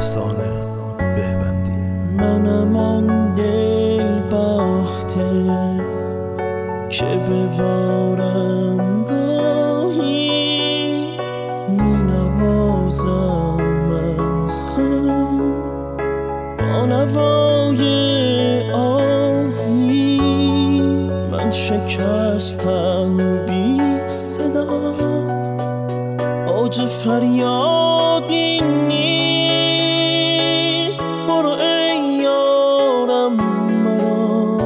افسانه بهوندی. منم آن دل باخته که به بارم گاهی می نوازم از غم با نوای آهی. من شکستم بی صدا، اوج فریادی نیست. برو ای یارم مرا،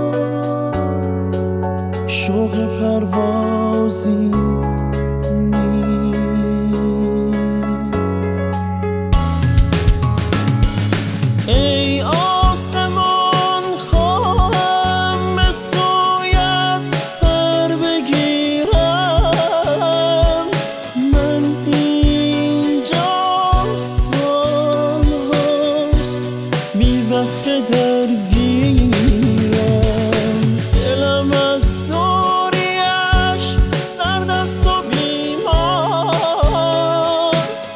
شوق پروازی نیست. ای آسمان خواهم به سویت پر بگیرم. من اینجا سالهاست بی وقفه درگیرم. دلم از دوریش سرد است و بیمار.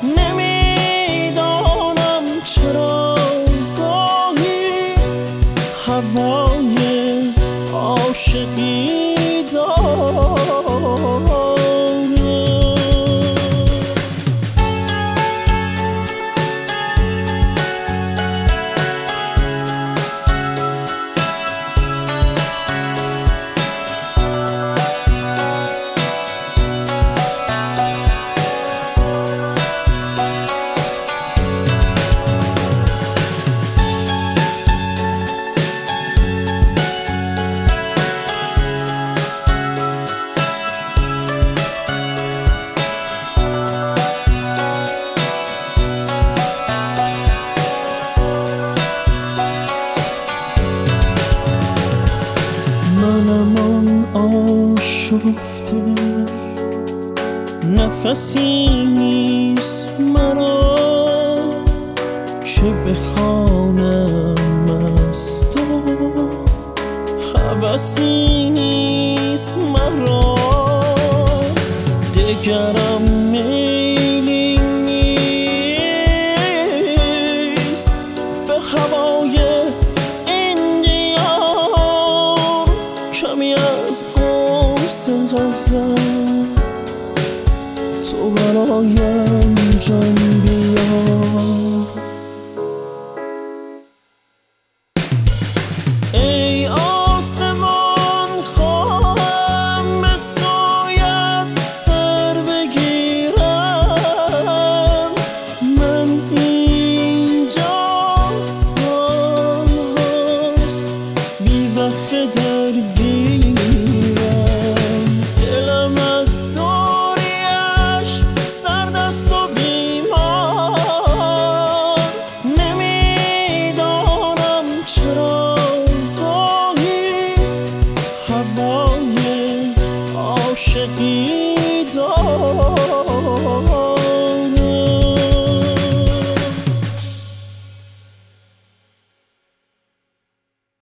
نمیدانم چرا گاهی هوای عاشقی دارم. منم آن آشفته، نفسی نیست مرا که بخوانم از تو. هوسی نیست مرا، دگرم میلی نیست به هوای کمی از قرص غزل تو برایم جان بیار. ای آسمان خواهم به سویت پر بگیرم. من اینجا سالهاست بی وقفه درگیرم. دلم از دوریش سرد است و بیمار. نمیدانم چرا گاهی هوای عاشقی